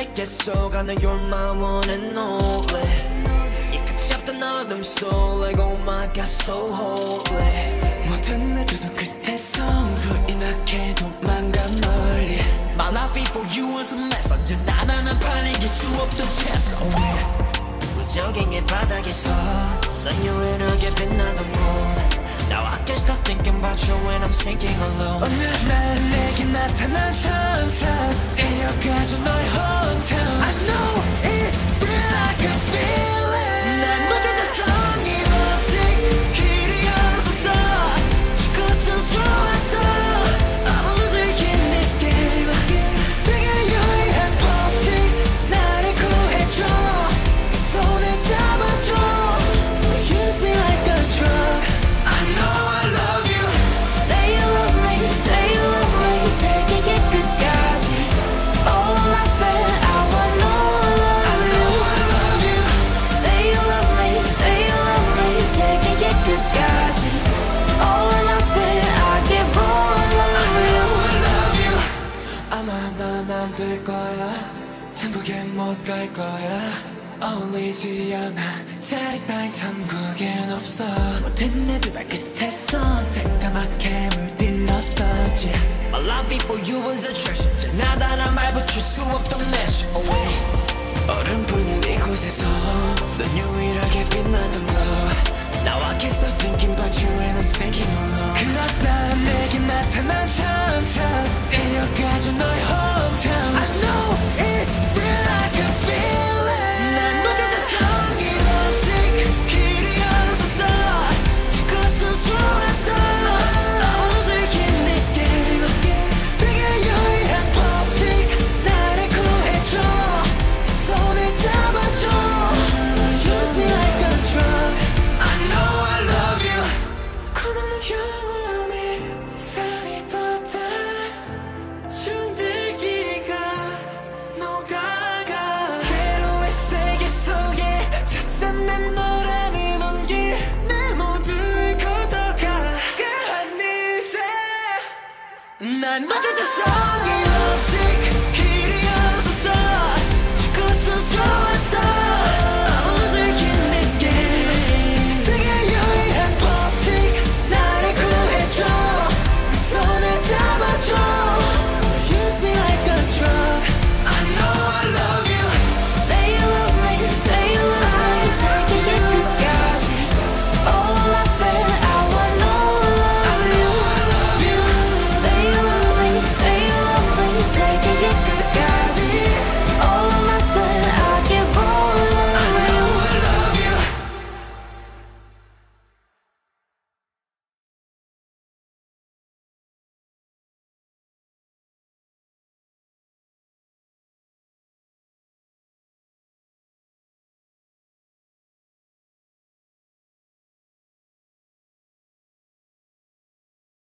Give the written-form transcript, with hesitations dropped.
내게 쏘가는 You're my one and only 이 끝이 없던 어둠 속 Like oh my god so holy 모든 내 두 손 끝에서 불이 나게 도망가 멀리 My life before you was a mess 언제나 나는 판 이길 수 없던 chance 무적인 이 바닥에서 난 유일하게 빛나던 곳 Now I can't stop thinking about you when I'm sinking alone 어느 날 내게 나타난 천사 데려가줘 너의 hometown I know it's real I can feel it 난 못했던 성이 없이 길이 없어서 죽어도 좋았어 I'm a loser in this game 세계 유일한 법칙 나를 구해줘 손을 잡아줘 Use me like a drug I know I love you Say you love me, say you love me 세계의 끝까지 All of my friend, I want no I know I love you Say you love me, say you love me 세계의 끝까지 All of my friend, I get more I love you know I love you 아마 난 안 될 거야 천국에 못 갈 거야 어울리지 않아 자리 따윈 천국엔 없어 모든 내 두 발 끝에서 새까맣게 물들었었지 My love before you was a treasure 지나다란 말 붙일 수 없던 measure away 얼음 부는 이곳에서 넌 유일하게 빛나던 거 Now I can't stop thinking about you and I'm thinking alone 그렇다 내게 나타난 천사 데려가줘 너의 hometown I know it's real I can feel it 난 못했던 성이 없이 길이 없어서 죽어도 좋았어 I'm a loser in this game 세계 유일한 법칙 나를 구해줘 손을 잡아줘 Use me like a drug I know I love you 그러는 영원히 살이 돋아 준들기가 녹아가 새로운 세계 속에 찾아낸 너라는 온기 내 모두를 걷어가 그한 이제 난 못했던